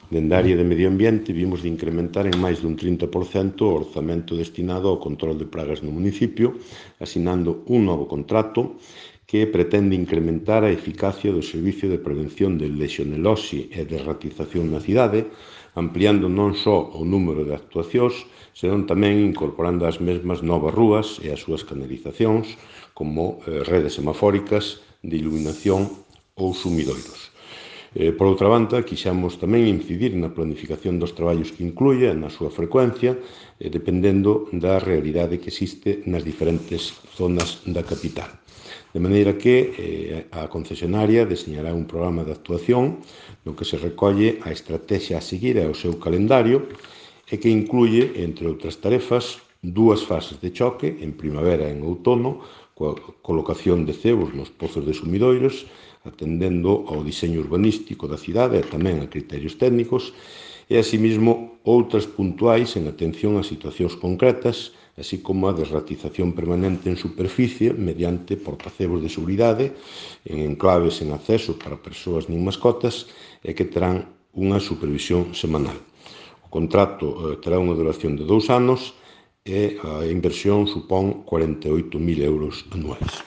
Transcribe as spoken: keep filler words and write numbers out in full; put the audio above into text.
Dende a área de medio ambiente vimos de incrementar en máis dun trinta por cento o orzamento destinado ao control de pragas no municipio, asinando un novo contrato que pretende incrementar a eficacia do servicio de prevención de lexionelose e de ratización na cidade, ampliando non só o número de actuacións, senón tamén incorporando ás mesmas novas rúas e as súas canalizacións, como eh, redes semafóricas de iluminación ou sumidoiros. Eh, por outra banda, quixemos tamén incidir na planificación dos traballos que incluye, na súa frecuencia, eh, dependendo da realidade que existe nas diferentes zonas da capital. De maneira que eh, a concesionaria deseñará un programa de actuación no que se recolle a estrategia a seguir e o seu calendario e que incluye, entre outras tarefas, dúas fases de choque, en primavera e en outono, coa colocación de cebos nos pozos de sumidoiros, atendendo ao diseño urbanístico da cidade e tamén a criterios técnicos, e, asimismo, outras puntuais en atención a situacións concretas, así como a desratización permanente en superficie mediante portacebos de seguridade en enclaves en acceso para persoas nin mascotas e que terán unha supervisión semanal. O contrato eh, terá unha duración de dous anos e a inversión supón cuarenta e oito mil euros anuais.